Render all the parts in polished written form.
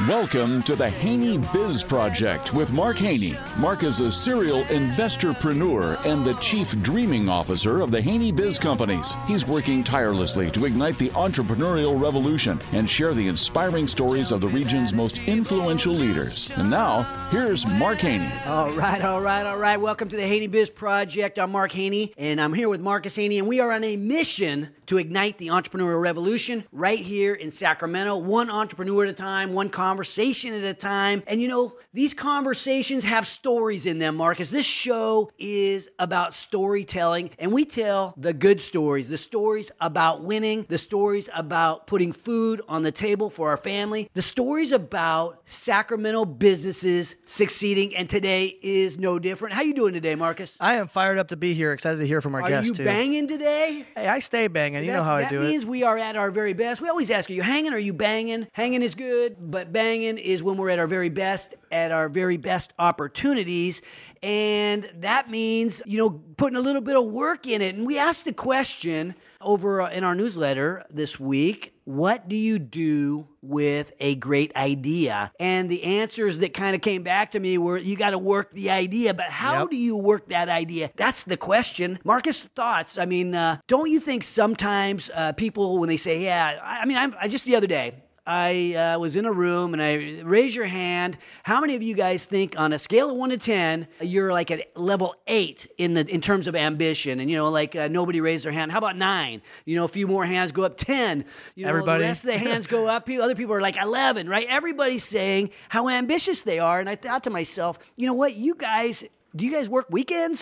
Welcome to the Haney Biz Project with Mark Haney. Mark is a serial investorpreneur and the chief dreaming officer of the Haney Biz Companies. He's working tirelessly to ignite the entrepreneurial revolution and share the inspiring stories of the region's most influential leaders. And now, here's Mark Haney. All right. Welcome to the Haney Biz Project. I'm Mark Haney, and I'm here with Marcus Haney, and we are on a mission to ignite the entrepreneurial revolution right here in Sacramento, one entrepreneur at a time, one conversation at a time. And you know, these conversations have stories in them, Marcus. This show is about storytelling, and we tell the good stories, the stories about winning, the stories about putting food on the table for our family, the stories about Sacramento businesses succeeding, and today is no different. How you doing today, Marcus? I am fired up to be here, excited to hear from our guests, too. Are you banging today? Hey, I stay banging. You know how I do it. That means we are at our very best. We always ask, are you hanging or are you banging? Hanging is good, but banging is when we're at our very best opportunities. And that means, you know, putting a little bit of work in it. And we asked the question over in our newsletter this week, what do you do with a great idea? And the answers that kind of came back to me were, you got to work the idea, but how do you work that idea? That's the question. Marcus, thoughts? I mean, don't you think sometimes people, when they say, I just the other day, I was in a room and I raise your hand. How many of you guys think on a scale of 1 to 10, you're like at level 8 in terms of ambition? And, you know, like nobody raised their hand. How about 9? You know, a few more hands go up. 10. You know, everybody. The rest of the hands go up. Other people are like 11, right? Everybody's saying how ambitious they are. And I thought to myself, you know what, do you guys work weekends?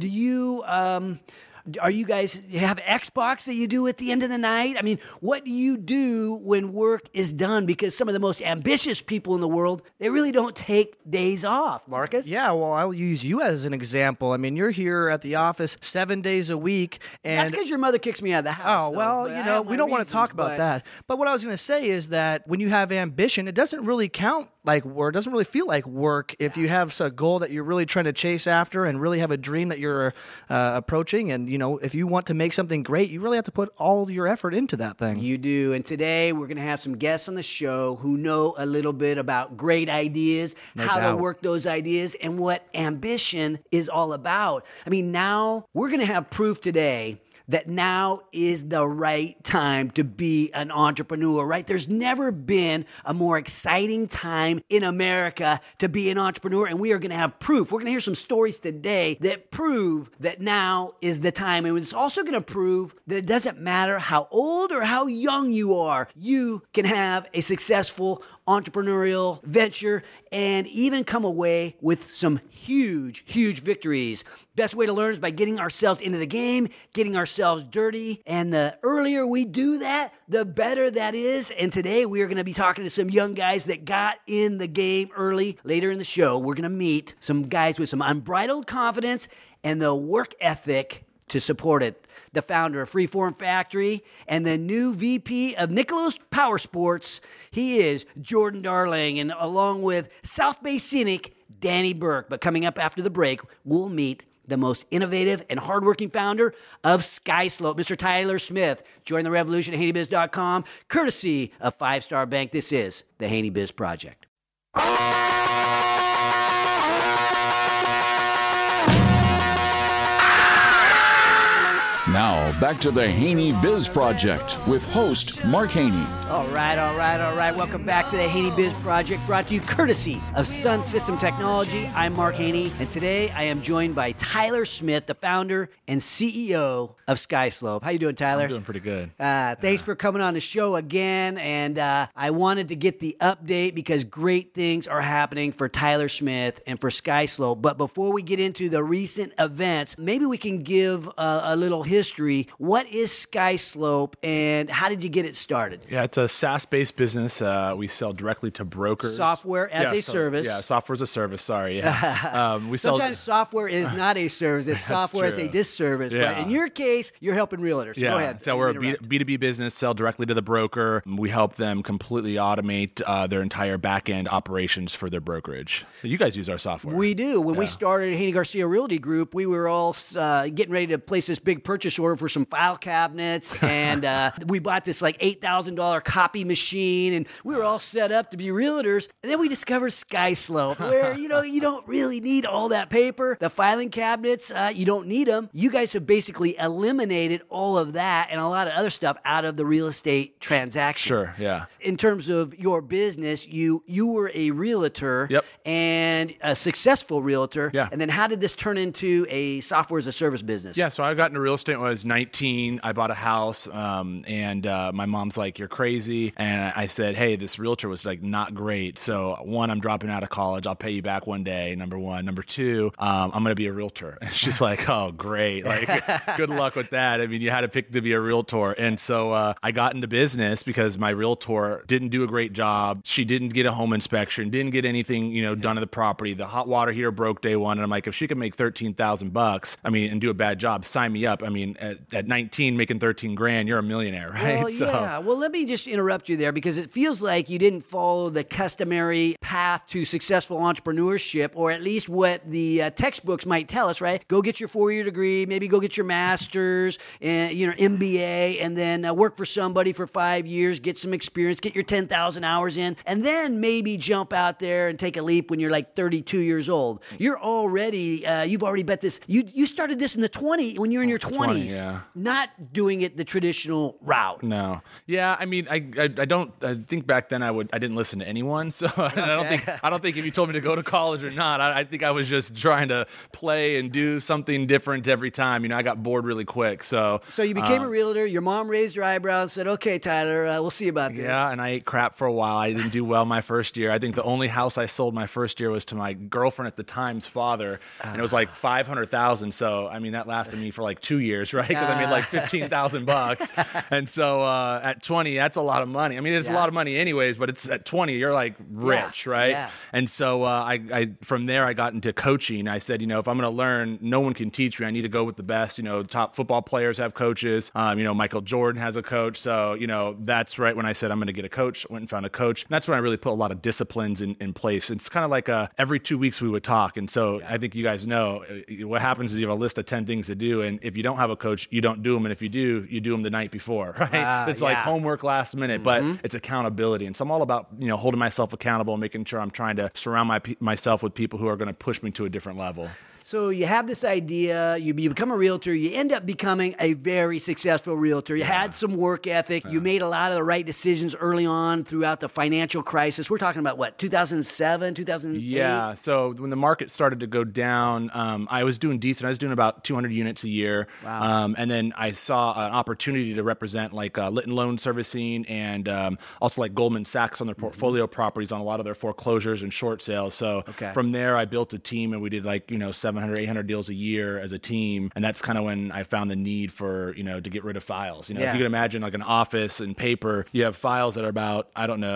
Are you guys have Xbox that you do at the end of the night? I mean, what do you do when work is done? Because some of the most ambitious people in the world, they really don't take days off, Marcus. Yeah, well, I'll use you as an example. I mean, you're here at the office 7 days a week. And that's because your mother kicks me out of the house. Oh, well, you know, we don't want to talk about that. But what I was going to say is that when you have ambition, it doesn't really count like work. It doesn't really feel like work if you have a goal that you're really trying to chase after and really have a dream that you're approaching. And, you know, if you want to make something great, you really have to put all your effort into that thing. You do. And today we're going to have some guests on the show who know a little bit about great ideas, to work those ideas, and what ambition is all about. I mean, now we're going to have proof today that now is the right time to be an entrepreneur, right? There's never been a more exciting time in America to be an entrepreneur, and we are going to have proof. We're going to hear some stories today that prove that now is the time. And it's also going to prove that it doesn't matter how old or how young you are, you can have a successful entrepreneurial venture and even come away with some huge victories. Best way to learn is by getting ourselves into the game, getting ourselves dirty. And the earlier we do that, the better that is. And today we are going to be talking to some young guys that got in the game early. Later in the show, we're going to meet some guys with some unbridled confidence and the work ethic to support it. The founder of Freeform Factory and the new VP of Nicholas Power Sports. He is Jordan Darling, and along with South Bay Scenic, Danny Burke. But coming up after the break, we'll meet the most innovative and hardworking founder of SkySlope, Mr. Tyler Smith. Join the revolution at HaneyBiz.com, courtesy of Five Star Bank. This is the Haney Biz Project. Now, back to the Haney Biz Project with host Mark Haney. All right. Welcome back to the Haney Biz Project, brought to you courtesy of Sun System Technology. I'm Mark Haney, and today I am joined by Tyler Smith, the founder and CEO of SkySlope. How you doing, Tyler? I'm doing pretty good. Thanks for coming on the show again, and I wanted to get the update because great things are happening for Tyler Smith and for SkySlope. But before we get into the recent events, maybe we can give a little history. What is SkySlope, and how did you get it started? Yeah, it's a SaaS-based business. We sell directly to brokers. Software as a service. Yeah, software as a service. Sorry. Yeah. Sometimes software is not a service. It's software as a disservice. Yeah. But in your case, you're helping realtors. Yeah. Go ahead. So we're a B2B business, sell directly to the broker. We help them completely automate their entire back-end operations for their brokerage. So you guys use our software. We do. When we started Haney Garcia Realty Group, we were all getting ready to place this big purchase purchase order for some file cabinets, and we bought this like $8,000 copy machine, and we were all set up to be realtors. And then we discovered SkySlope, where you don't really need all that paper. The filing cabinets, you don't need them. You guys have basically eliminated all of that and a lot of other stuff out of the real estate transaction. Sure, yeah. In terms of your business, you were a realtor, yep, and a successful realtor. Yeah. And then how did this turn into a software as a service business? Yeah, so I got into real estate when I was 19. I bought a house, and my mom's like, "You're crazy." And I said, "Hey, this realtor was like not great. So one, I'm dropping out of college. I'll pay you back one day. Number one. Number two, I'm going to be a realtor." And she's like, "Oh, great. Like, good luck with that." I mean, you had to pick to be a realtor. And so I got into business because my realtor didn't do a great job. She didn't get a home inspection, didn't get anything, done to the property. The hot water heater broke day one. And I'm like, if she could make $13,000, and do a bad job, sign me up. I mean, at 19, making 13 grand, you're a millionaire, right? Well, yeah. Well, let me just interrupt you there, because it feels like you didn't follow the customary path to successful entrepreneurship, or at least what the textbooks might tell us, right? Go get your 4-year degree, maybe go get your master's, and MBA, and then work for somebody for 5 years, get some experience, get your 10,000 hours in, and then maybe jump out there and take a leap when you're like 32 years old. You're already, you've already bet this. You started this in the 20s, when you're in your 20s, 20, yeah. Not doing it the traditional route. No. Yeah, I mean, I think back then I didn't listen to anyone, so okay. I don't think if you told me to go to college or not, I think I was just trying to play and do something different every time. I got bored really quick. So you became a realtor. Your mom raised her eyebrows and said, "Okay, Tyler, we'll see about this." Yeah, and I ate crap for a while. I didn't do well my first year. I think the only house I sold my first year was to my girlfriend at the time's father, and it was like $500,000. So that lasted me for like 2 years, right? Because I made like $15,000, and so at 20, that's a lot of money. It's a lot of money anyways, but it's at 20, you're like rich, right? Yeah. And so I from there I got into coaching. I said, if I'm going to learn, no one can teach me. I need to go with the best. Top football players have coaches. Michael Jordan has a coach. So that's right when I said I'm going to get a coach. I went and found a coach. And that's when I really put a lot of disciplines in place. It's kind of like every 2 weeks we would talk. And so I think you guys know what happens is you have a list of 10 things to do. And if you don't have a coach, you don't do them. And if you do, you do them the night before, right? It's like homework last minute, but it's accountability. And so I'm all about, holding myself accountable and making sure I'm trying to surround myself with people who are going to push me to a different level. So you have this idea, you become a realtor, you end up becoming a very successful realtor. You had some work ethic. You made a lot of the right decisions early on throughout the financial crisis. We're talking about what, 2007, 2008? Yeah. So when the market started to go down, I was doing decent. I was doing about 200 units a year. Wow. And then I saw an opportunity to represent like Litton Loan Servicing and also like Goldman Sachs on their portfolio properties on a lot of their foreclosures and short sales. So from there, I built a team and we did like, 700, 800 deals a year as a team. And that's kind of when I found the need for, to get rid of files. If you can imagine like an office and paper, you have files that are about,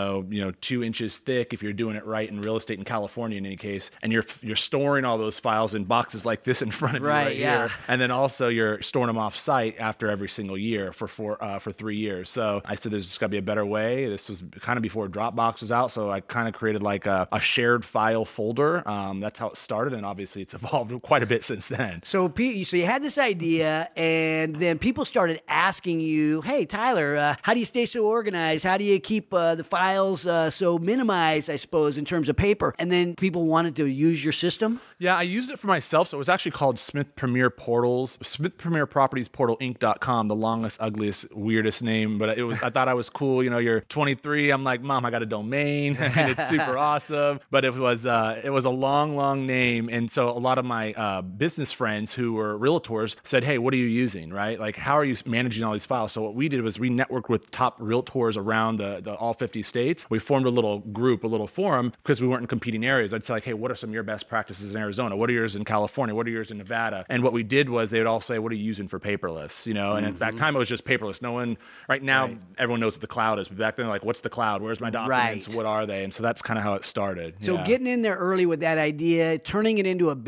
2 inches thick if you're doing it right in real estate in California in any case. And you're storing all those files in boxes like this in front of you right here. And then also you're storing them off site after every single year for 3 years. So I said, there's just got to be a better way. This was kind of before Dropbox was out. So I kind of created like a shared file folder. That's how it started. And obviously it's evolved quite a bit since then. So you had this idea, and then people started asking you, "Hey, Tyler, how do you stay so organized? How do you keep the files so minimized, I suppose, in terms of paper?" And then people wanted to use your system? Yeah, I used it for myself. So it was actually called Smith Premier Portals, Smith Premier Properties Portal Inc.com, the longest, ugliest, weirdest name. But I thought I was cool. You're 23. I'm like, Mom, I got a domain. It's super awesome. But it was a long, long name. And so a lot of my business friends who were realtors said, "Hey, what are you using, right? Like, how are you managing all these files?" So what we did was we networked with top realtors around the all 50 states. We formed a little group, a little forum, because we weren't in competing areas. I'd say like, "Hey, what are some of your best practices in Arizona? What are yours in California? What are yours in Nevada?" And what we did was they would all say, "What are you using for paperless?" And at that time it was just paperless. No one, right now, everyone knows what the cloud is. But back then, like, what's the cloud? Where's my documents? What are they? And so that's kind of how it started. So getting in there early with that idea, turning it into a business,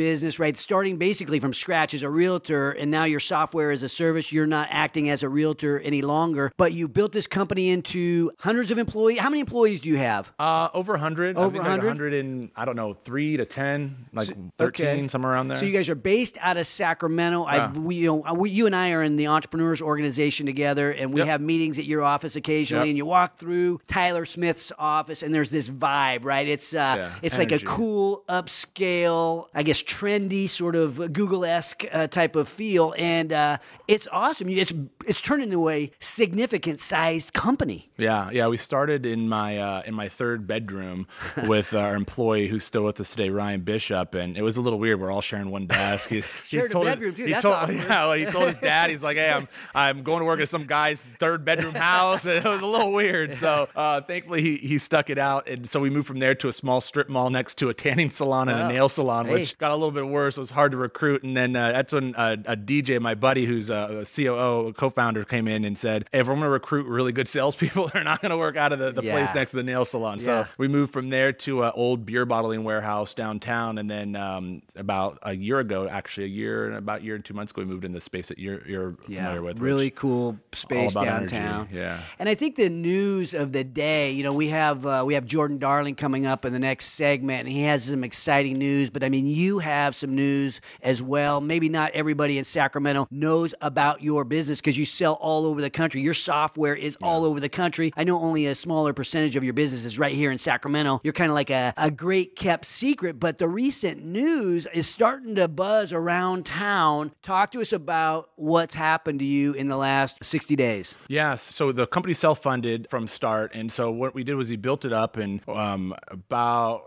right? Starting basically from scratch as a realtor, and now your software as a service, you're not acting as a realtor any longer, but you built this company into hundreds of employees. How many employees do you have? Over 100. Over 100? Like 100 and, I don't know, 3 to 10, like 13, somewhere around there. So you guys are based out of Sacramento. You and I are in the Entrepreneurs Organization together, and we have meetings at your office occasionally, and you walk through Tyler Smith's office, and there's this vibe, right? It's like a cool, upscale, I guess trendy, sort of Google-esque type of feel, and it's awesome. It's turned into a significant-sized company. Yeah. We started in my third bedroom with our employee who's still with us today, Ryan Bishop, and it was a little weird. We're all sharing one desk. Shared a bedroom too. That's awesome. Yeah, he told his dad, he's like, "Hey, I'm going to work at some guy's third bedroom house," and it was a little weird. So thankfully he stuck it out, and so we moved from there to a small strip mall next to a tanning salon and a nail salon, which got a little bit worse. It was hard to recruit, and then that's when a DJ, my buddy, who's a COO, a co-founder, came in and said, "Hey, if we're going to recruit really good salespeople, they're not going to work out of the place next to the nail salon." So we moved from there to an old beer bottling warehouse downtown, and then about a year and 2 months ago, we moved in the space that you're familiar with. Really cool space downtown. Energy. Yeah. And I think the news of the day, we have Jordan Darling coming up in the next segment, and he has some exciting news, but I mean, you have some news as well. Maybe not everybody in Sacramento knows about your business because you sell all over the country. Your software is all over the country. I know only a smaller percentage of your business is right here in Sacramento. You're kind of like a great kept secret, but the recent news is starting to buzz around town. Talk to us about what's happened to you in the last 60 days. Yes. So the company self-funded from start. And so what we did was we built it up, and about,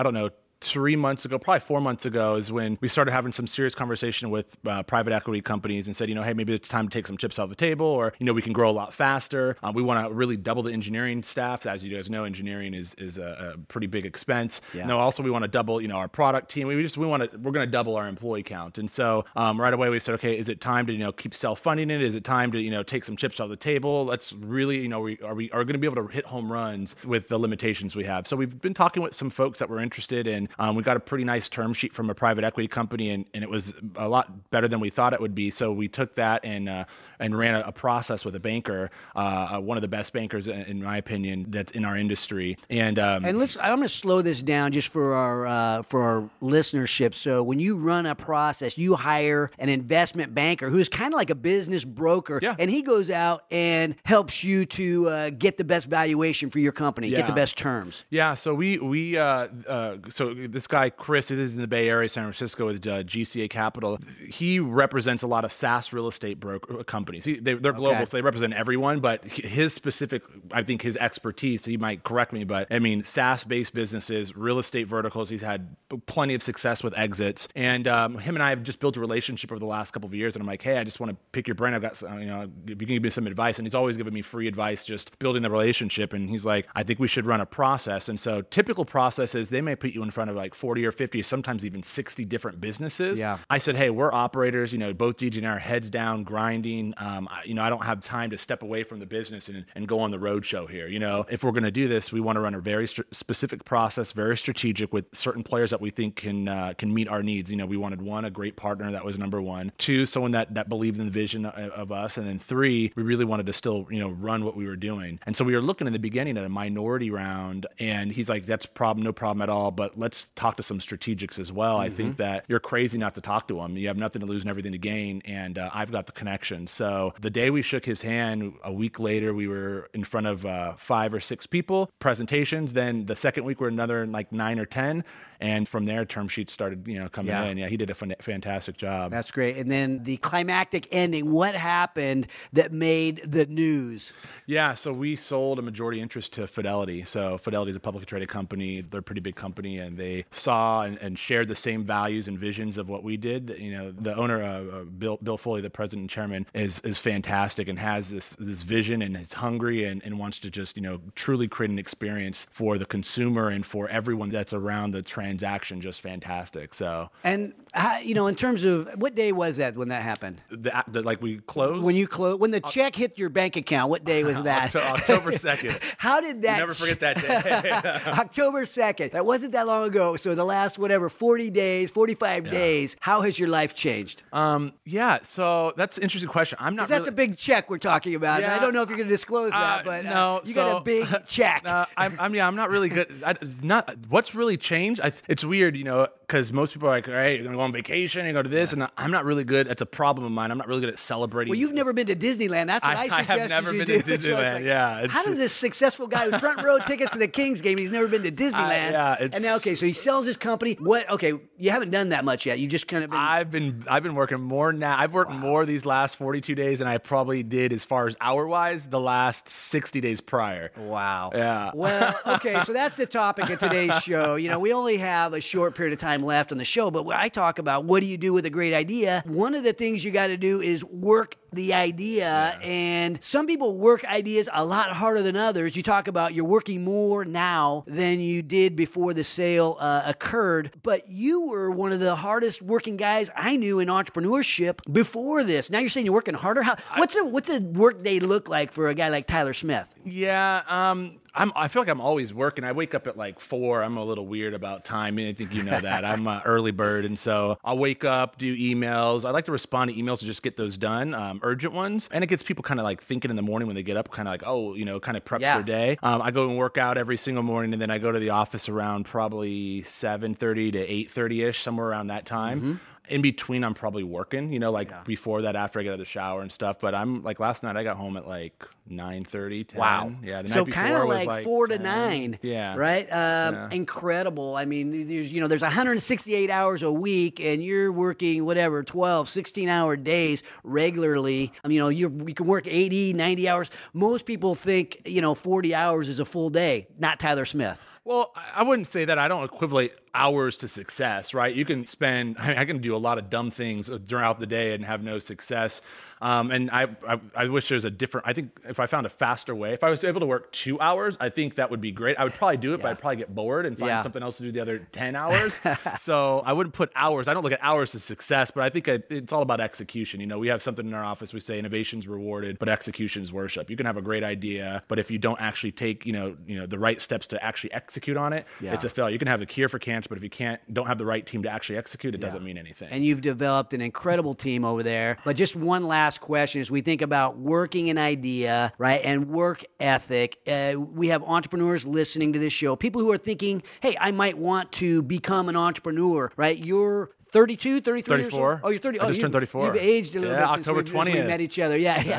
3 months ago, probably 4 months ago, is when we started having some serious conversation with private equity companies and said, hey, maybe it's time to take some chips off the table, or, we can grow a lot faster. We want to really double the engineering staff. As you guys know, engineering is a pretty big expense. Yeah. No, also we want to double, our product team. We're going to double our employee count. And so right away we said, okay, is it time to, keep self-funding it? Is it time to, take some chips off the table? Let's really, are we going to be able to hit home runs with the limitations we have? So we've been talking with some folks that were interested in. We got a pretty nice term sheet from a private equity company, and it was a lot better than we thought it would be. So we took that and ran a process with a banker, one of the best bankers, in my opinion, that's in our industry. And I'm going to slow this down just for our listenership. So when you run a process, you hire an investment banker who's kind of like a business broker, and he goes out and helps you to get the best valuation for your company, get the best terms. Yeah. So so this guy, Chris, is in the Bay Area, San Francisco, with GCA Capital. He represents a lot of SaaS real estate companies. They're global, so they represent everyone, but his specific, I think his expertise, he might correct me, but I mean, SaaS-based businesses, real estate verticals, he's had plenty of success with exits. And him and I have just built a relationship over the last couple of years, and I'm like, hey, I just want to pick your brain. I've got, if you can give me some advice. And he's always given me free advice, just building the relationship. And he's like, I think we should run a process. And so typical process is they may put you in front of like 40 or 50, sometimes even 60 different businesses. Yeah. I said, hey, we're operators, both DJ and I are heads down, grinding. I don't have time to step away from the business and go on the road show here. If we're going to do this, we want to run a very specific process, very strategic, with certain players that we think can meet our needs. We wanted, 1, a great partner. That was number 1. 2, someone that believed in the vision of us. And then 3, we really wanted to still, run what we were doing. And so we were looking in the beginning at a minority round, and he's like, that's no problem at all, but let's talk to some strategics as well. Mm-hmm. I think that you're crazy not to talk to them. You have nothing to lose and everything to gain, and I've got the connection. So the day we shook his hand, a week later, we were in front of 5 or 6 people, presentations. Then the second week, we're another like 9 or 10. And from there, term sheets started, coming in. Yeah, he did a fantastic job. That's great. And then the climactic ending, what happened that made the news? Yeah, so we sold a majority interest to Fidelity. So Fidelity is a publicly traded company. They're a pretty big company, and they saw and shared the same values and visions of what we did. The owner, Bill Foley, the president and chairman, is fantastic and has this vision, and is hungry and wants to just, truly create an experience for the consumer and for everyone that's around the transaction. Just fantastic. So, and In terms of what day was that when that happened? Like we closed? When the check hit your bank account, what day was that? October 2nd. How did that? Never forget that day. October 2nd. That wasn't that long ago. So the last 40 days, 45 days. How has your life changed? So that's an interesting question. That's a big check we're talking about. Yeah, and I don't know if you're going to disclose that, but you got a big check. I'm not really good. What's really changed? It's weird, because most people are like, all right, you're going to go on vacation, you go to this, and I'm not really good. It's a problem of mine. I'm not really good at celebrating. Well, you've never been to Disneyland. That's what I suggest I have never been to Disneyland. How does this successful guy with front row tickets to the Kings game, he's never been to Disneyland? And now, so he sells his company. You haven't done that much yet. You just kind of been... I've been working more now. I've worked more these last 42 days than I probably did as far as hour-wise the last 60 days prior. Wow. Yeah. Well, okay, so that's the topic of today's show. We only have a short period of time left on the show, but when I talk about what do you do with a great idea, one of the things you got to do is work the idea, and some people work ideas a lot harder than others. You talk about you're working more now than you did before the sale occurred, but you were one of the hardest working guys I knew in entrepreneurship before this. Now you're saying you're working harder? What's a work day look like for a guy like Tyler Smith? Yeah, I feel like I'm always working. I wake up at like 4. I'm a little weird about time. I think you know that. I'm an early bird, and so I'll wake up, do emails. I like to respond to emails to just get those done, urgent ones. And it gets people kind of like thinking in the morning when they get up, kind of like, kind of preps their day. I go and work out every single morning, and then I go to the office around probably 7:30 to 8:30-ish, somewhere around that time. Mm-hmm. In between, I'm probably working, before that, after I get out of the shower and stuff. But I'm like, last night I got home at like 9:30, 10. Wow. Yeah. The so night before kind of was like 4 to 10. 9. Yeah. Right? Incredible. I mean, there's 168 hours a week, and you're working 12, 16-hour days regularly. You can work 80, 90 hours. Most people think, 40 hours is a full day. Not Tyler Smith. Well, I wouldn't say that. I don't equivalent hours to success, right? You can I can do a lot of dumb things throughout the day and have no success. And I wish there's I think if I found a faster way, if I was able to work 2 hours, I think that would be great. I would probably do it, but I'd probably get bored and find something else to do the other 10 hours. So I wouldn't put hours. I don't look at hours as success, but I think it's all about execution. We have something in our office. We say innovation's rewarded, but execution's worship. You can have a great idea, but if you don't actually take, the right steps to actually execute on it, it's a failure. You can have a cure for cancer, but if you don't have the right team to actually execute, it doesn't mean anything. And you've developed an incredible team over there. But just one last question as we think about working an idea, right, and work ethic. We have entrepreneurs listening to this show, people who are thinking, hey, I might want to become an entrepreneur, right? You're 32, 33 years old? Oh, you're 30. I just turned 34. You've aged a little bit since October 20th. we met each other.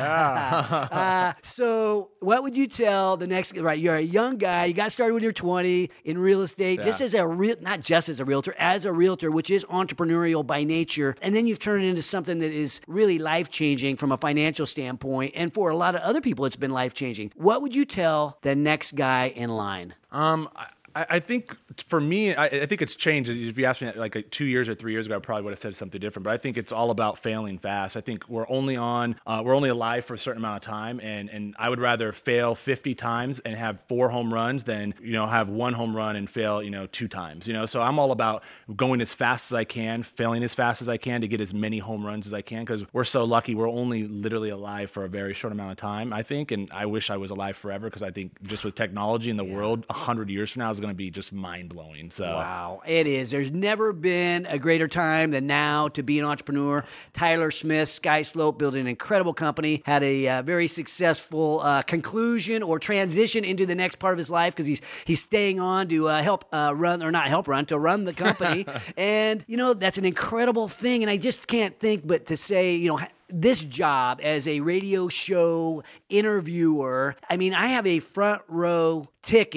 Yeah. So what would you tell the next, right, you're a young guy, you got started when you're 20 in real estate, just as not just as a realtor, which is entrepreneurial by nature, and then you've turned it into something that is really life-changing from a financial standpoint, and for a lot of other people, it's been life-changing. What would you tell the next guy in line? I think for me, I think it's changed. If you asked me like 2 years or 3 years ago, I probably would have said something different. But I think it's all about failing fast. I think we're only alive for a certain amount of time, and I would rather fail 50 times and have 4 home runs than have 1 home run and fail 2 times. So I'm all about going as fast as I can, failing as fast as I can to get as many home runs as I can, because we're so lucky. We're only literally alive for a very short amount of time, I think, and I wish I was alive forever, because I think just with technology in the world, 100 years from now is going to be just mind-blowing. So wow, it is. There's never been a greater time than now to be an entrepreneur. Tyler Smith, SkySlope, built an incredible company, had a very successful conclusion or transition into the next part of his life, because he's staying on to run the company. And, that's an incredible thing. And I just can't think but to say, this job as a radio show interviewer, I mean, I have a front row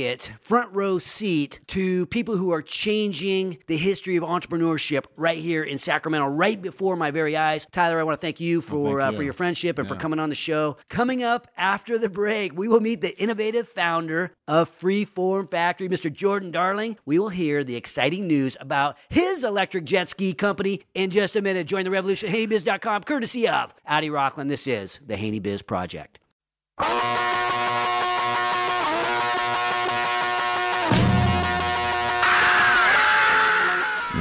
seat to people who are changing the history of entrepreneurship right here in Sacramento, right before my very eyes. Tyler, I want to thank you for your friendship and for coming on the show. Coming up after the break, we will meet the innovative founder of Freeform Factory, Mr. Jordan Darling. We will hear the exciting news about his electric jet ski company in just a minute. Join the revolution at HaneyBiz.com, courtesy of Addie Rockland. This is the Haney Biz Project.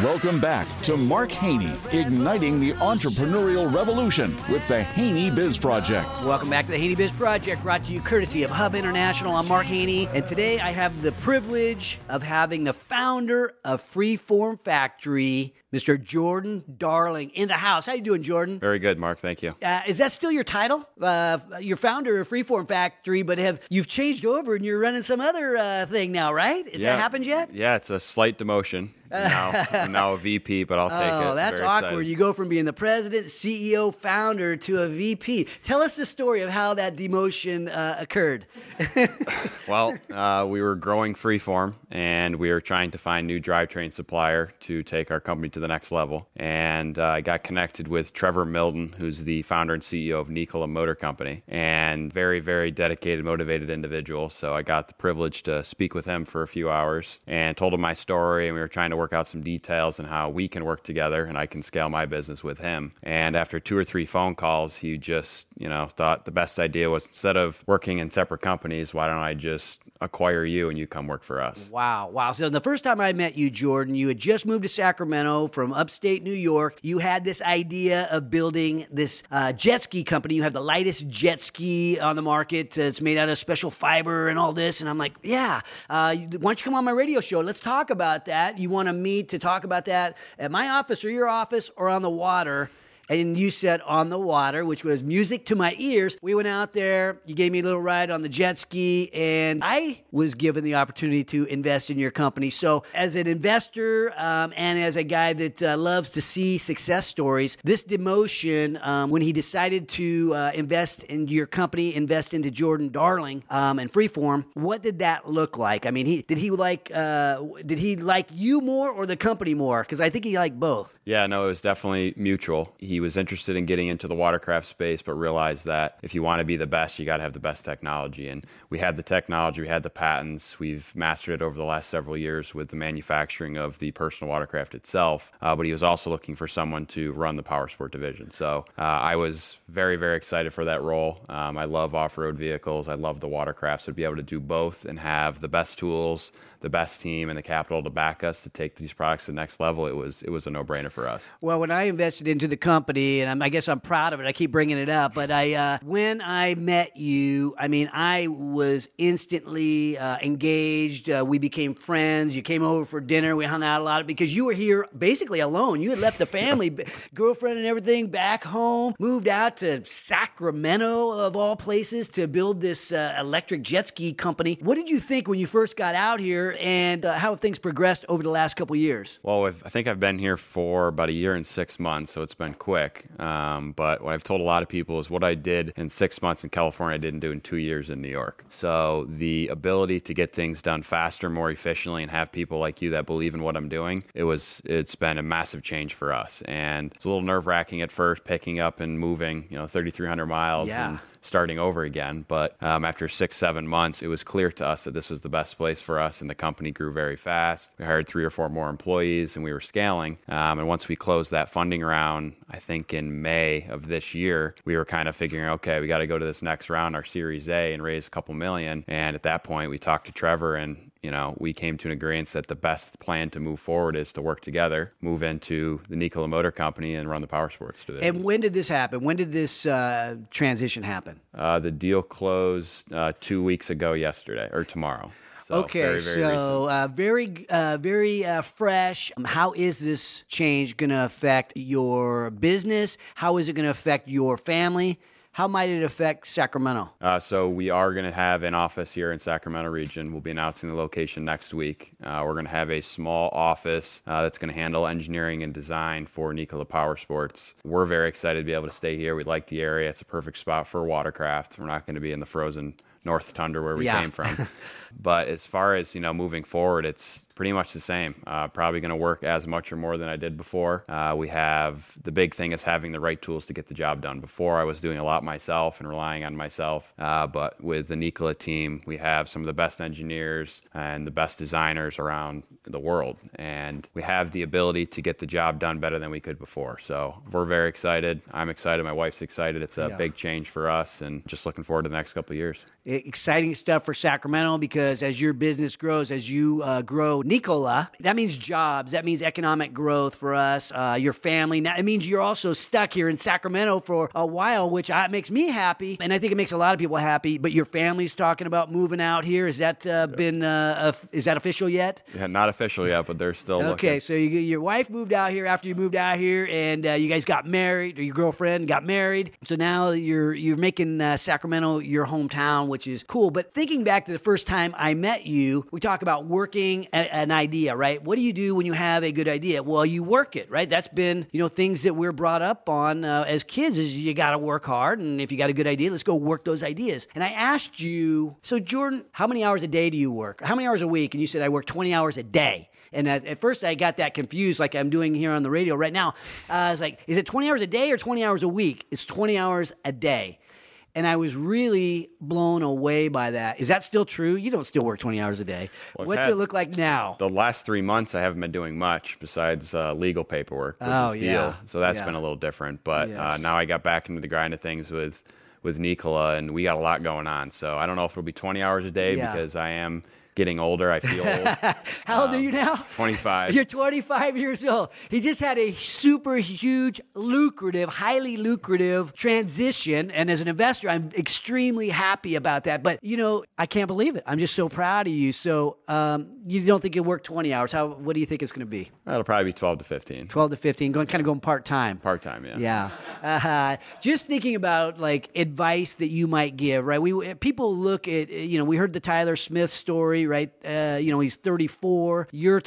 Welcome back to Mark Haney, igniting the entrepreneurial revolution with the Haney Biz Project. Welcome back to the Haney Biz Project, brought to you courtesy of Hub International. I'm Mark Haney, and today I have the privilege of having the founder of Freeform Factory, Mr. Jordan Darling, in the house. How you doing, Jordan? Very good, Mark. Thank you. Is that still your title? You're founder of Freeform Factory, but you've changed over and you're running some other thing now, right? Has that happened yet? Yeah, it's a slight demotion. I'm now a VP, but I'll take it. Oh, that's Very awkward. excited. You go from being the president, CEO, founder to a VP. Tell us the story of how that demotion occurred. Well, we were growing Freeform, and we were trying to find new drivetrain supplier to take our company to the next level. And I got connected with Trevor Milton, who's the founder and CEO of Nikola Motor Company, and very, very dedicated, motivated individual. So I got the privilege to speak with him for a few hours and told him my story, and we were trying to work out some details and how we can work together and I can scale my business with him. And after 2 or 3 phone calls, he just, thought the best idea was, instead of working in separate companies, why don't I just acquire you and you come work for us? Wow. So the first time I met you, Jordan, you had just moved to Sacramento from upstate New York. You had this idea of building this jet ski company. You have the lightest jet ski on the market. It's made out of special fiber and all this. And I'm like, why don't you come on my radio show? Let's talk about that. You want to meet to talk about that at my office or your office or on the water? And you said on the water, which was music to my ears. We went out there. You gave me a little ride on the jet ski, and I was given the opportunity to invest in your company. So as an investor and as a guy that loves to see success stories, this demotion, when he decided to invest in your company, invest into Jordan Darling and Freeform, what did that look like? I mean, did he like you more or the company more? Because I think he liked both. Yeah, no, it was definitely mutual. He was interested in getting into the watercraft space, but realized that if you want to be the best, you got to have the best technology. And we had the technology, we had the patents, we've mastered it over the last several years with the manufacturing of the personal watercraft itself. But he was also looking for someone to run the power sport division. So I was very, very excited for that role. I love off-road vehicles. I love the watercraft. So to be able to do both and have the best tools, the best team, and the capital to back us to take these products to the next level, it was a no-brainer for us. Well, when I invested into the company, and I guess I'm proud of it, I keep bringing it up, but when I met you, I was instantly engaged. We became friends. You came over for dinner. We hung out a lot because you were here basically alone. You had left the family, girlfriend and everything back home, moved out to Sacramento, of all places, to build this electric jet ski company. What did you think when you first got out here, and how have things progressed over the last couple of years? Well, I think I've been here for about 1 year and 6 months, so it's been quick. But what I've told a lot of people is what I did in 6 months in California, I didn't do in 2 years in New York. So the ability to get things done faster, more efficiently, and have people like you that believe in what I'm doing, it's been a massive change for us. And it's a little nerve-wracking at first, picking up and moving, 3,300 miles. Yeah. And starting over again. But after 6-7 months, it was clear to us that this was the best place for us, and the company grew very fast. We hired 3 or 4 more employees, and we were scaling. And once we closed that funding round, I think in May of this year, we were kind of figuring, okay, we got to go to this next round, our Series A, and raise a couple million. And at that point, we talked to Trevor, and we came to an agreement that the best plan to move forward is to work together, move into the Nikola Motor Company, and run the power sports division. And when did this happen? When did this transition happen? The deal closed 2 weeks ago yesterday, or tomorrow. So okay, very fresh. How is this change going to affect your business? How is it going to affect your family? How might it affect Sacramento? So we are going to have an office here in Sacramento region. We'll be announcing the location next week. We're going to have a small office that's going to handle engineering and design for Nikola Power Sports. We're very excited to be able to stay here. We like the area. It's a perfect spot for watercraft. We're not going to be in the frozen North Tundra where we came from. But as far as, moving forward, it's pretty much the same. Probably going to work as much or more than I did before. We have, the big thing is having the right tools to get the job done. Before, I was doing a lot myself and relying on myself. But with the Nikola team, we have some of the best engineers and the best designers around the world. And we have the ability to get the job done better than we could before. So we're very excited. I'm excited. My wife's excited. It's a big change for us, and just looking forward to the next couple of years. exciting stuff for Sacramento, because as your business grows, as you grow Nikola, that means jobs. That means economic growth for us, your family. Now, it means you're also stuck here in Sacramento for a while, which makes me happy, and I think it makes a lot of people happy. But your family's talking about moving out here. Has that is that official yet? Yeah, not official yet, but they're still looking. Okay, so your wife moved out here after you moved out here, and you guys got married, or your girlfriend got married. So now you're making Sacramento your hometown, which is cool. But thinking back to the first time I met you, we talk about working an idea, right? What do you do when you have a good idea? Well, you work it, right? That's been, things that we're brought up on as kids is you got to work hard. And if you got a good idea, let's go work those ideas. And I asked you, so Jordan, how many hours a day do you work? How many hours a week? And you said, I work 20 hours a day. And at first I got that confused, like I'm doing here on the radio right now. I was like, is it 20 hours a day or 20 hours a week? It's 20 hours a day. And I was really blown away by that. Is that still true? You don't still work 20 hours a day. Well, what's it look like now? The last 3 months, I haven't been doing much besides legal paperwork with this deal. So that's been a little different. But now I got back into the grind of things with Nikola, and we got a lot going on. So I don't know if it'll be 20 hours a day because I am getting older. I feel old. How old are you now? 25. You're 25 years old. He just had a super huge, highly lucrative transition. And as an investor, I'm extremely happy about that. But, I can't believe it. I'm just so proud of you. So you don't think you'll work 20 hours. What do you think it's going to be? That'll probably be 12 to 15. 12 to 15, going part-time. Part-time, yeah. Yeah. Just thinking about, advice that you might give, right? People look at, we heard the Tyler Smith story, right? He's 34, you're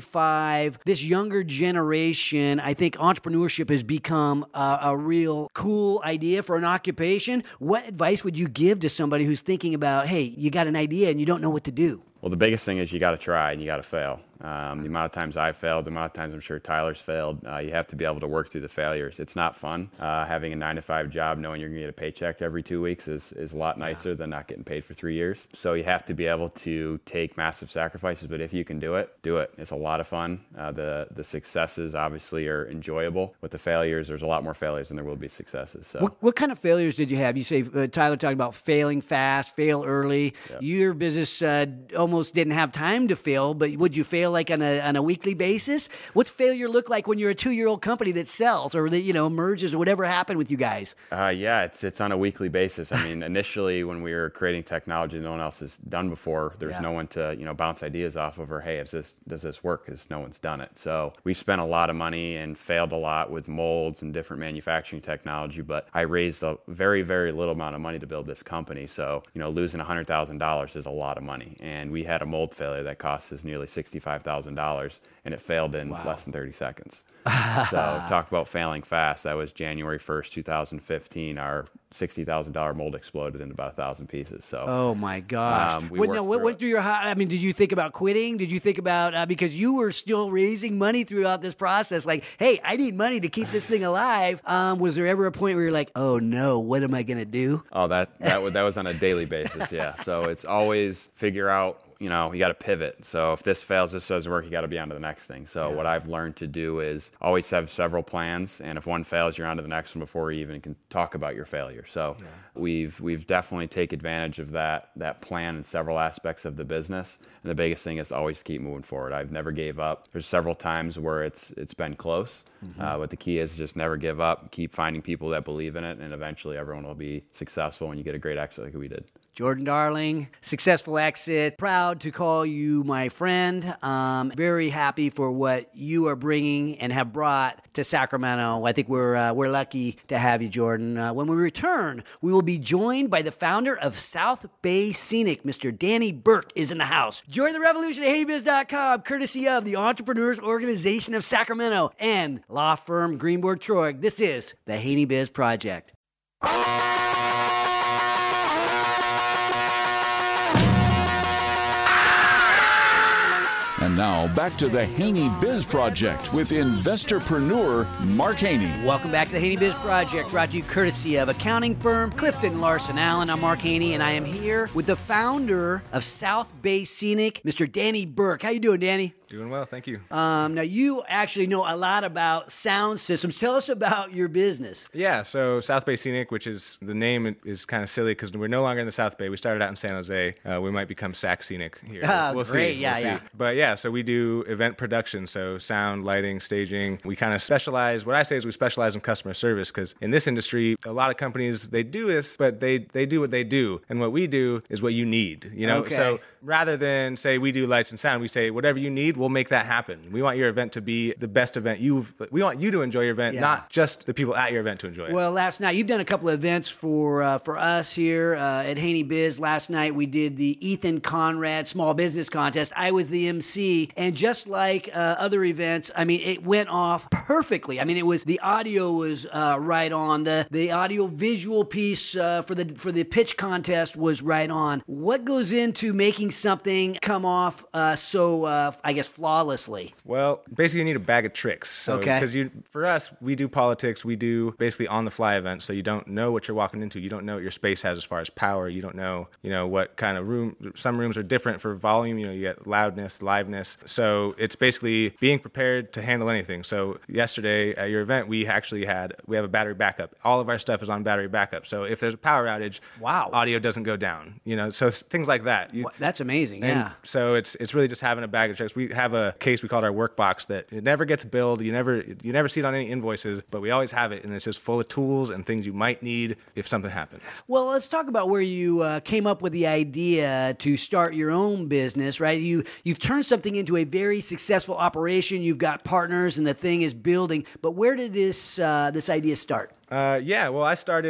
25. This younger generation, I think entrepreneurship has become a real cool idea for an occupation. What advice would you give to somebody who's thinking about, hey, you got an idea and you don't know what to do? Well, the biggest thing is you got to try and you got to fail. The amount of times I've failed, the amount of times I'm sure Tyler's failed, you have to be able to work through the failures. It's not fun. Having a 9-to-5 job, knowing you're going to get a paycheck every 2 weeks is a lot nicer than not getting paid for 3 years. So you have to be able to take massive sacrifices, but if you can do it, do it. It's a lot of fun. The successes obviously are enjoyable. With the failures, there's a lot more failures than there will be successes. So what kind of failures did you have? You say Tyler talked about failing fast, fail early. Yep. Your business almost didn't have time to fail, but would you fail on a weekly basis? What's failure look like when you're a 2-year-old company that sells or that merges or whatever happened with you guys? It's on a weekly basis. I mean, initially when we were creating technology no one else has done before, there's no one to bounce ideas off of, or hey, does this work? Because no one's done it. So we spent a lot of money and failed a lot with molds and different manufacturing technology. But I raised a very, very little amount of money to build this company. So losing $100,000 is a lot of money, and we had a mold failure that cost us nearly $65,000, and it failed in less than 30 seconds. So talk about failing fast. That was January 1st, 2015. Our $60,000 mold exploded into about 1,000 pieces. So, oh my gosh! What went through your? Did you think about quitting? Did you think about because you were still raising money throughout this process? Like, hey, I need money to keep this thing alive. Was there ever a point where you're like, oh no, what am I gonna do? Oh, that was on a daily basis. Yeah. So it's always figure out. You got to pivot. So if this fails, this doesn't work, you got to be on to the next thing. So what I've learned to do is always have several plans. And if one fails, you're on to the next one before you even can talk about your failure. So we've definitely taken advantage of that plan in several aspects of the business. And the biggest thing is to always keep moving forward. I've never gave up. There's several times where it's been close. But the key is just never give up. Keep finding people that believe in it. And eventually everyone will be successful when you get a great exit like we did. Jordan Darling, successful exit. Proud to call you my friend. Very happy for what you are bringing and have brought to Sacramento. I think we're lucky to have you, Jordan. When we return, we will be joined by the founder of South Bay Scenic, Mr. Danny Burke, is in the house. Join the revolution at HaneyBiz.com, courtesy of the Entrepreneurs Organization of Sacramento and law firm Greenberg Traurig. This is the Haney Biz Project. And now, back to the Haney Biz Project with investorpreneur Mark Haney. Welcome back to the Haney Biz Project, brought to you courtesy of accounting firm Clifton Larson Allen. I'm Mark Haney, and I am here with the founder of South Bay Scenic, Mr. Danny Burke. How you doing, Danny? Doing well, thank you. Now, you actually know a lot about sound systems. Tell us about your business. Yeah, so South Bay Scenic, which is the name is kind of silly because we're no longer in the South Bay. We started out in San Jose. We might become Sac Scenic here. We'll great. see. Yeah, we'll see. yeah. But yeah, so we do event production, so sound, lighting, staging. We kind of specialize. What I say is we specialize in customer service because in this industry, a lot of companies, they do this, but they do what they do. And what we do is what you need, you know? Okay. So rather than say we do lights and sound, we say whatever you need, we'll make that happen. We want your event to be the best event we want you to enjoy your event, not just the people at your event to enjoy it. Well, last night you've done a couple of events for us here at Haney Biz. Last night we did the Ethan Conrad Small Business Contest. I was the MC, and just like other events, I mean, it went off perfectly. I mean, the audio was right on. The audio visual piece for the pitch contest was right on. What goes into making something come off so I guess flawlessly? Well, basically you need a bag of tricks. So, because for us, we do politics. We do basically on-the-fly events, so you don't know what you're walking into. You don't know what your space has as far as power. You don't know, what kind of room. Some rooms are different for volume. You get loudness, liveness. So it's basically being prepared to handle anything. So yesterday at your event, we have a battery backup. All of our stuff is on battery backup. So if there's a power outage, audio doesn't go down. So things like that. That's amazing. Yeah. So it's really just having a bag of tricks. We have a case we call our work box that it never gets billed. You never see it on any invoices, but we always have it, and it's just full of tools and things you might need if something happens. Well, let's talk about where you came up with the idea to start your own business, right? You've turned something into a very successful operation. You've got partners, and the thing is building. But where did this idea start? Well,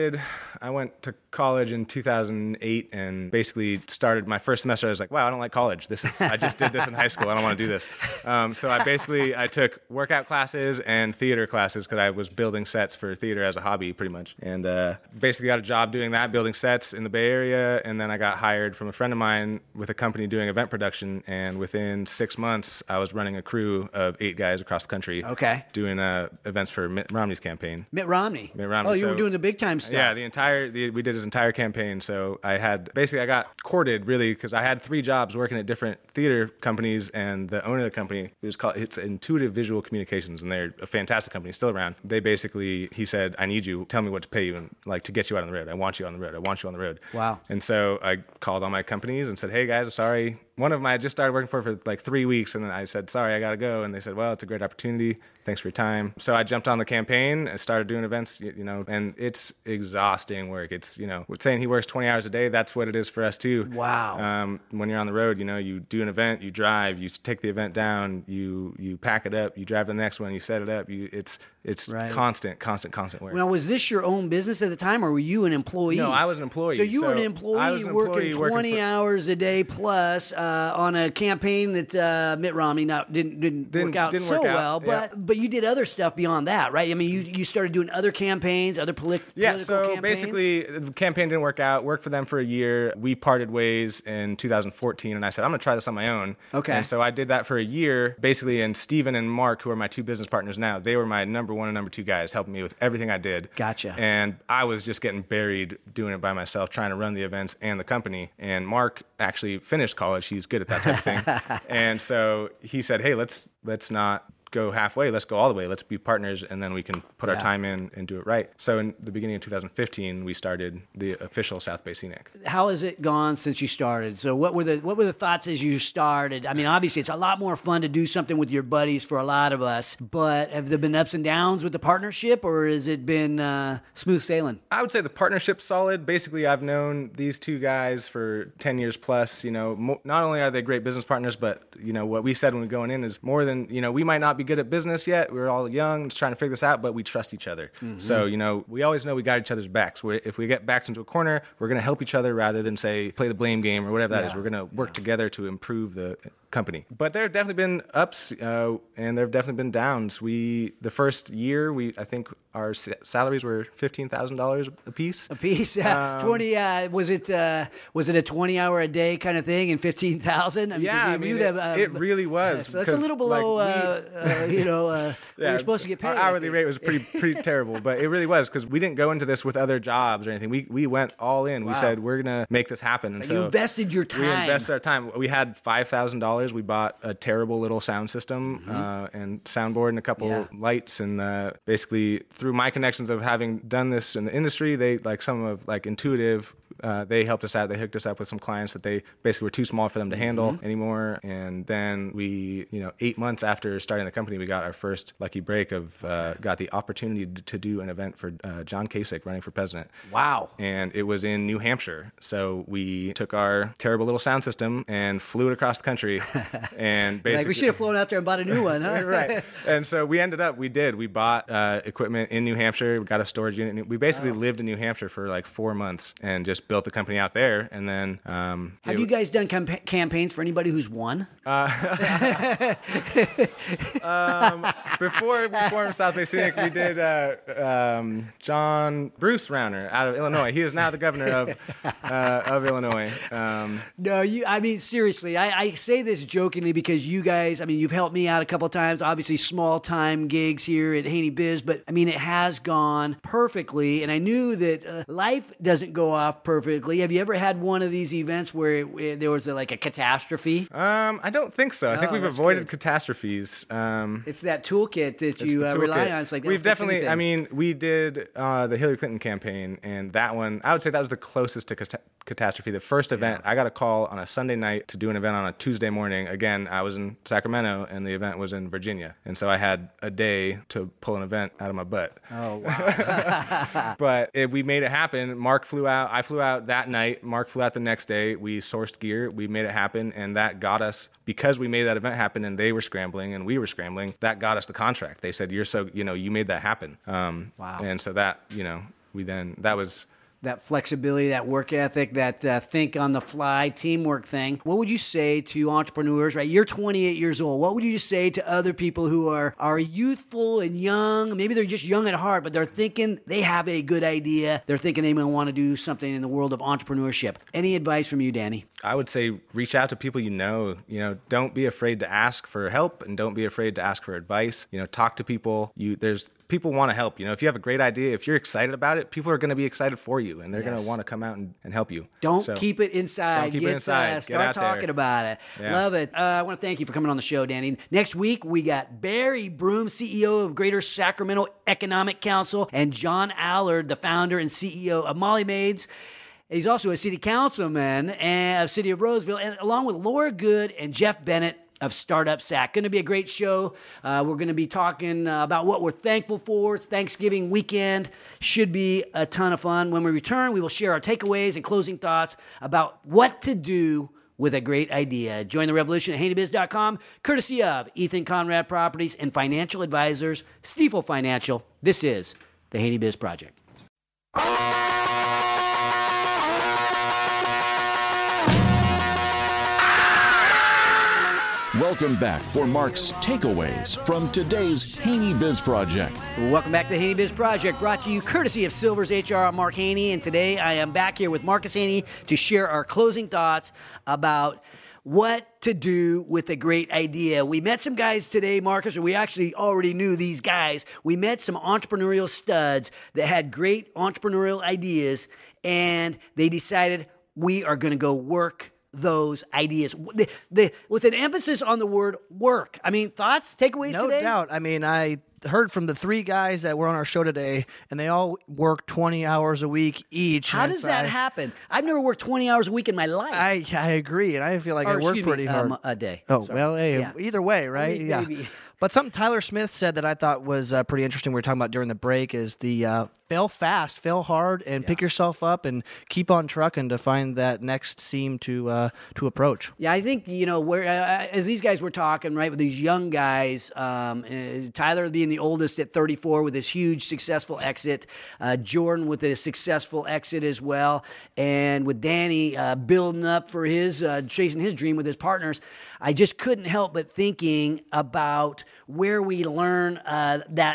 I went to college in 2008 and basically started my first semester. I was like, wow, I don't like college. I just did this in high school. I don't want to do this. So I took workout classes and theater classes because I was building sets for theater as a hobby pretty much. And basically got a job doing that, building sets in the Bay Area. And then I got hired from a friend of mine with a company doing event production. And within 6 months, I was running a crew of 8 guys across the country. Okay. Doing events for Mitt Romney's campaign. Mitt Romney. Oh, you were doing the big time stuff. Yeah, we did his entire campaign. So I got courted really because I had 3 jobs working at different theater companies, and the owner of the company, it's Intuitive Visual Communications, and they're a fantastic company, still around. He said, I need you, tell me what to pay you and to get you out on the road. I want you on the road. Wow. And so I called all my companies and said, hey guys, I'm sorry. One of them I just started working for like 3 weeks, and then I said, sorry, I got to go. And they said, well, it's a great opportunity. Thanks for your time. So I jumped on the campaign and started doing events, and it's exhausting work. It's, we're saying he works 20 hours a day. That's what it is for us too. Wow. When you're on the road, you do an event, you drive, you take the event down, you pack it up, you drive to the next one, you set it up. It's right. constant work. Now, was this your own business at the time, or were you an employee? No, I was an employee. So you were an employee working 20 hours a day plus on a campaign that Mitt Romney didn't work out so well. But you did other stuff beyond that, right? I mean, you started doing other campaigns, other political campaigns. Yeah, so basically, the campaign didn't work out. Worked for them for a year. We parted ways in 2014, and I said, I'm going to try this on my own. Okay. And so I did that for a year, basically, and Steven and Mark, who are my 2 business partners now, they were my number 1 and number 2 guys, helping me with everything I did. Gotcha. And I was just getting buried doing it by myself, trying to run the events and the company. And Mark actually finished college. He's good at that type of thing. And so he said, hey, let's not go halfway, let's go all the way, let's be partners, and then we can put our time in and do it right. So in the beginning of 2015, we started the official South Bay Scenic. How has it gone since you started? So what were the thoughts as you started? I mean, obviously it's a lot more fun to do something with your buddies for a lot of us, but have there been ups and downs with the partnership, or has it been smooth sailing? I would say the partnership's solid. Basically, I've known these 2 guys for 10 years plus. Not only are they great business partners, but what we said when we going in is more than, we might not be good at business yet. We're all young, just trying to figure this out, but we trust each other. Mm-hmm. So, we always know we got each other's backs. If we get backed into a corner, we're going to help each other rather than, say, play the blame game or whatever that is. We're going to work together to improve the company. But there have definitely been ups and there have definitely been downs. The first year, I think our salaries were $15,000 a piece. A piece, 20. Was it a 20-hour a day kind of thing, and 15,000? It really was. So that's a little below. You're supposed to get paid. Our hourly rate was pretty terrible, but it really was because we didn't go into this with other jobs or anything. We went all in. We said we're gonna make this happen, and so you invested your time. We invested our time. We had $5,000. We bought a terrible little sound system and soundboard and a couple lights, and basically through my connections of having done this in the industry, they Intuitive. They helped us out. They hooked us up with some clients that they basically were too small for them to handle anymore. And then we, 8 months after starting the company, we got our first lucky break got the opportunity to do an event for John Kasich running for president. Wow. And it was in New Hampshire. So we took our terrible little sound system and flew it across the country. And basically, we should have flown out there and bought a new one, huh? Right. And so we bought equipment in New Hampshire. We got a storage unit. We basically lived in New Hampshire for like 4 months and just built the company out there. And then have you guys done campaigns for anybody who's won? Before we formed South Bay Scenic, we did John Bruce Rauner out of Illinois. He is now the governor of Illinois. Seriously, I say this jokingly because you guys, you've helped me out a couple of times, obviously small time gigs here at Haney Biz, but it has gone perfectly. And I knew that life doesn't go off perfectly. Have you ever had one of these events where there was a catastrophe? I don't think so. I think we've avoided catastrophes. It's that toolkit that you rely on. It's like we've definitely. We did the Hillary Clinton campaign, and that one, I would say that was the closest to catastrophe. The first event, I got a call on a Sunday night to do an event on a Tuesday morning. Again, I was in Sacramento, and the event was in Virginia, and so I had a day to pull an event out of my butt. Oh wow! But we made it happen. Mark flew out. I flew out that night. Mark flew out the next day. We sourced gear. We made it happen, and that got us, because we made that event happen, and they were scrambling and we were scrambling. That got us the contract. They said, you made that happen. Wow! And so that that was. That flexibility, that work ethic, that think on the fly, teamwork thing. What would you say to entrepreneurs, right? You're 28 years old. What would you say to other people who are youthful and young? Maybe they're just young at heart, but they're thinking they have a good idea. They're thinking they might want to do something in the world of entrepreneurship. Any advice from you, Danny? I would say reach out to people you know. Don't be afraid to ask for help, and don't be afraid to ask for advice. Talk to people. People want to help. If you have a great idea, if you're excited about it, people are going to be excited for you, and they're going to want to come out and help you. Don't keep it inside. Don't keep it inside. Start talking about it. Yeah. Love it. I want to thank you for coming on the show, Danny. Next week, we got Barry Broom, CEO of Greater Sacramento Economic Council, and John Allard, the founder and CEO of Molly Maids. He's also a city councilman of City of Roseville, and along with Laura Good and Jeff Bennett of Startup Sac. Going to be a great show. We're going to be talking about what we're thankful for. It's Thanksgiving weekend. Should be a ton of fun. When we return, we will share our takeaways and closing thoughts about what to do with a great idea. Join the revolution at haneybiz.com, courtesy of Ethan Conrad Properties and financial advisors, Stifel Financial. This is the Haney Biz Project. Welcome back for Mark's takeaways from today's Haney Biz Project. Welcome back to the Haney Biz Project, brought to you courtesy of Silver's HR. I'm Mark Haney, and today I am back here with Marcus Haney to share our closing thoughts about what to do with a great idea. We met some guys today, Marcus, or we actually already knew these guys. We met some entrepreneurial studs that had great entrepreneurial ideas, and they decided we are going to go work those ideas with an emphasis on the word work. Thoughts, takeaways today? No doubt. I heard from the three guys that were on our show today, and they all work 20 hours a week each. How does that happen? I've never worked 20 hours a week in my life. I agree, and I feel like I work pretty hard. A day. Oh, sorry. Well, hey, either way, right? Maybe. But something Tyler Smith said that I thought was pretty interesting we were talking about during the break is the fail fast, fail hard, and pick yourself up and keep on trucking to find that next seam to approach. Yeah, I think, where as these guys were talking, right, with these young guys, Tyler being the oldest at 34 with his huge successful exit, Jordan with a successful exit as well, and with Danny building up for his, chasing his dream with his partners, I just couldn't help but thinking about where we learn that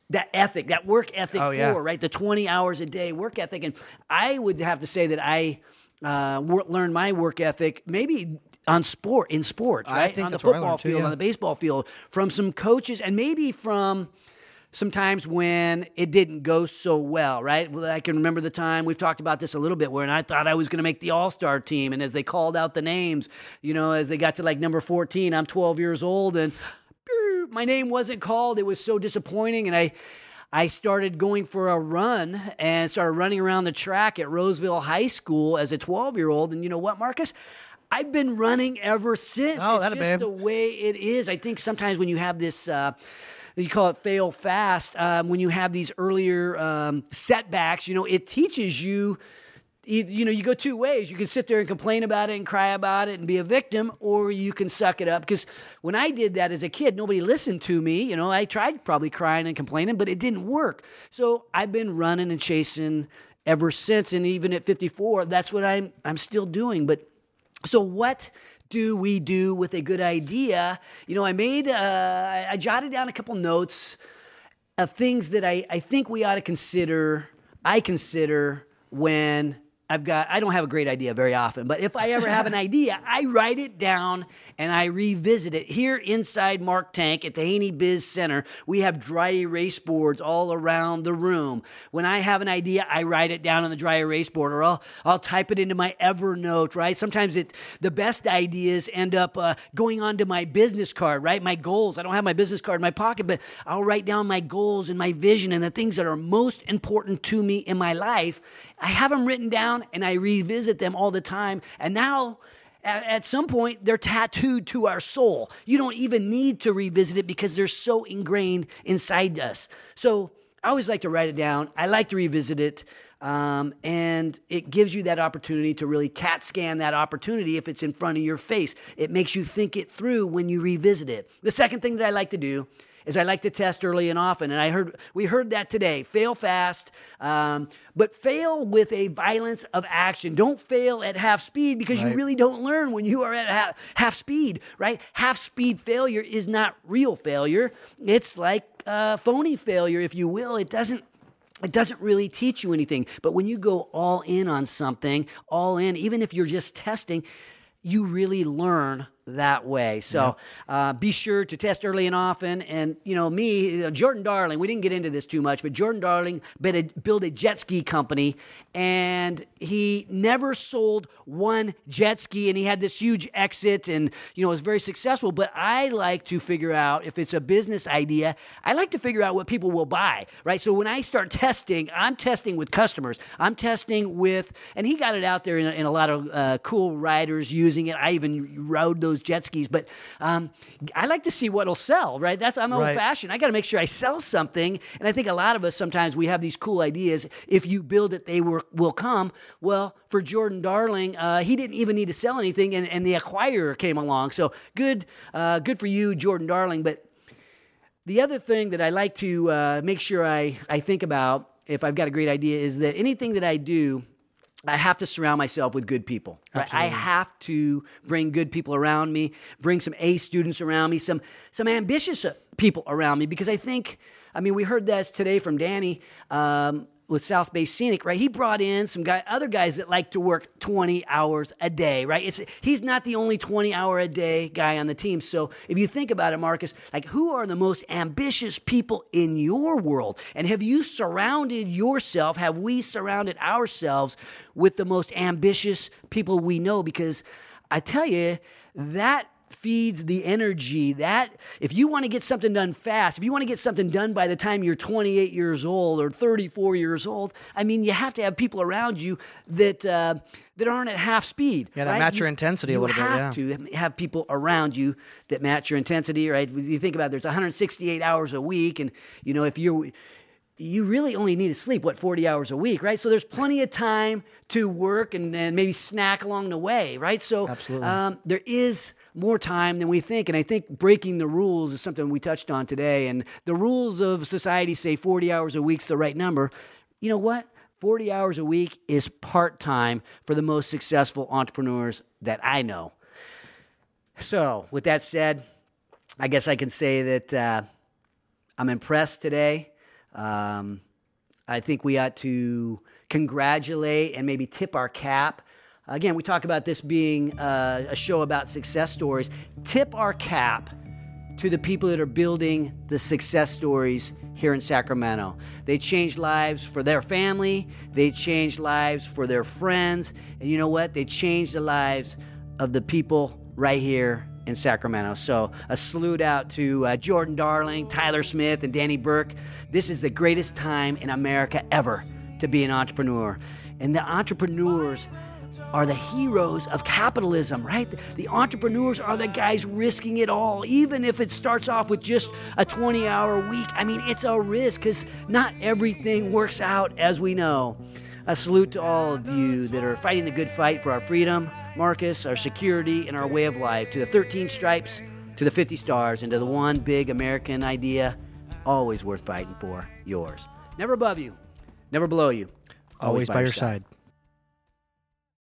that ethic, that work ethic yeah. right? The 20 hours a day work ethic. And I would have to say that I learned my work ethic maybe in sports, right? I think on the that's where I football learned too, field, yeah. on the baseball field, from some coaches, and maybe from sometimes when it didn't go so well, right? Well, I can remember the time, we've talked about this a little bit, where I thought I was going to make the All-Star team, and as they called out the names, as they got to like number 14, I'm 12 years old, and my name wasn't called. It was so disappointing, and I started going for a run and started running around the track at Roseville High School as a 12-year-old, and you know what, Marcus? I've been running ever since. Oh, it's just the way it is. I think sometimes when you have this... you call it fail fast. When you have these earlier setbacks, it teaches you, you go two ways. You can sit there and complain about it and cry about it and be a victim, or you can suck it up. Because when I did that as a kid, nobody listened to me. I tried probably crying and complaining, but it didn't work. So I've been running and chasing ever since. And even at 54, that's what I'm still doing. But so what do we do with a good idea? I jotted down a couple notes of things that I think we ought to consider. I consider when I don't have a great idea very often, but if I ever have an idea, I write it down and I revisit it. Here inside Mark Tank at the Haney Biz Center, we have dry erase boards all around the room. When I have an idea, I write it down on the dry erase board, or I'll type it into my Evernote, right? Sometimes the best ideas end up going onto my business card, right? My goals. I don't have my business card in my pocket, but I'll write down my goals and my vision and the things that are most important to me in my life. I have them written down and I revisit them all the time. And now, at some point, they're tattooed to our soul. You don't even need to revisit it because they're so ingrained inside us. So I always like to write it down. I like to revisit it. And it gives you that opportunity to really CAT scan that opportunity if it's in front of your face. It makes you think it through when you revisit it. The second thing that I like to do is I like to test early and often. And we heard that today. Fail fast, but fail with a violence of action. Don't fail at half speed, because you really don't learn when you are at half speed, right? Half speed failure is not real failure. It's like phony failure, if you will. It doesn't really teach you anything. But when you go all in on something, all in, even if you're just testing, you really learn that way. So be sure to test early and often. And, Jordan Darling, we didn't get into this too much, but Jordan Darling built a jet ski company, and he never sold one jet ski, and he had this huge exit and, was very successful. But I like to figure out, if it's a business idea, I like to figure out what people will buy, right? So when I start testing, I'm testing with customers. I'm testing with, and he got it out there in a lot of cool riders using it. I even rode those jet skis, but I like to see what'll sell, right? I'm old-fashioned. I got to make sure I sell something, and I think a lot of us, sometimes we have these cool ideas. If you build it, they will come. Well, for Jordan Darling, he didn't even need to sell anything, and the acquirer came along. So good for you, Jordan Darling. But the other thing that I like to make sure I think about if I've got a great idea is that anything that I do, I have to surround myself with good people. Right? I have to bring good people around me, bring some A students around me, some ambitious people around me, because I think, we heard that today from Danny with South Bay Scenic, right? He brought in other guys that like to work 20 hours a day, right? He's not the only 20-hour-a-day guy on the team. So if you think about it, Marcus, like, who are the most ambitious people in your world? And have we surrounded ourselves with the most ambitious people we know? Because I tell you, that feeds the energy. That if you want to get something done fast, if you want to get something done by the time you're 28 years old or 34 years old, you have to have people around you that aren't at half speed. Yeah, that match your intensity a little bit. You have to have people around you that match your intensity, right? You think about it, there's 168 hours a week, and if you really only need to sleep, 40 hours a week, right? So there's plenty of time to work and maybe snack along the way, right? So absolutely. There is more time than we think. And I think breaking the rules is something we touched on today. And the rules of society say 40 hours a week's the right number. You know what? 40 hours a week is part-time for the most successful entrepreneurs that I know. So with that said, I guess I can say that I'm impressed today I think we ought to congratulate and maybe tip our cap. Again, we talk about this being a show about success stories. Tip our cap to the people that are building the success stories here in Sacramento. They changed lives for their family. They changed lives for their friends. And you know what? They changed the lives of the people right here in Sacramento. So a salute out to Jordan Darling, Tyler Smith, and Danny Burke. This is the greatest time in America ever to be an entrepreneur. And the entrepreneurs are the heroes of capitalism, right? The entrepreneurs are the guys risking it all, even if it starts off with just a 20-hour week. I mean, it's a risk because not everything works out, as we know. A salute to all of you that are fighting the good fight for our freedom, Marcus, our security, and our way of life. To the 13 stripes, to the 50 stars, and to the one big American idea, always worth fighting for, yours. Never above you, never below you. Always by your side.